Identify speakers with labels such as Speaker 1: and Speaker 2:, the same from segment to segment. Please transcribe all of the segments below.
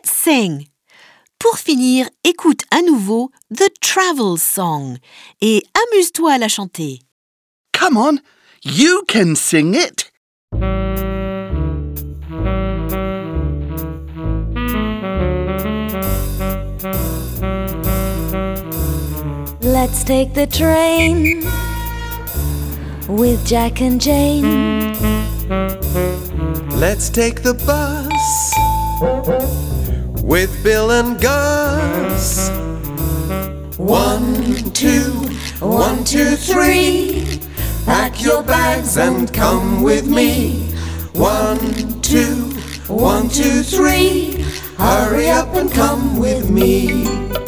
Speaker 1: let's sing. Pour finir, écoute à nouveau The Travel Song et amuse-toi à la chanter.
Speaker 2: Come on, you can sing it.
Speaker 3: Let's take the train with Jack and Jane.
Speaker 4: Let's take the bus with Bill and Gus. 1, 2, 1, 2, 3. Pack your bags and come with me. 1, 2, 1, 2, 3. Hurry up and come with me.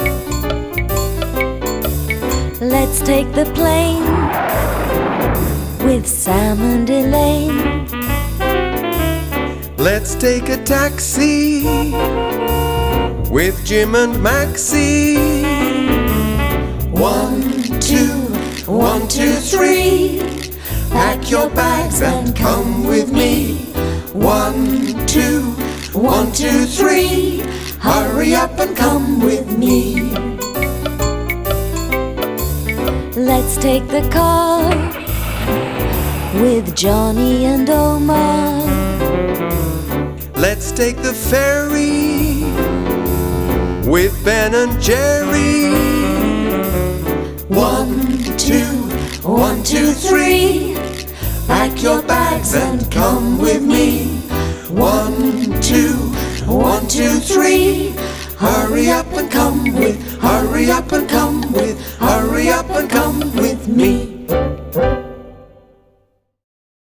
Speaker 3: Let's take the plane with Sam and Elaine.
Speaker 4: Let's take a taxi with Jim and Maxie. 1, 2, 1, 2, 3. Pack your bags and come with me. 1, 2, 1, 2, 3. Hurry up and come with me.
Speaker 3: Let's take the car with Johnny and Omar.
Speaker 4: Let's take the ferry with Ben and Jerry. 1, 2, 1, 2, 3. Pack your bags and come with me. 1, 2, 1, 2, 3. Hurry up and come with, hurry up and come with, hurry up and come with me.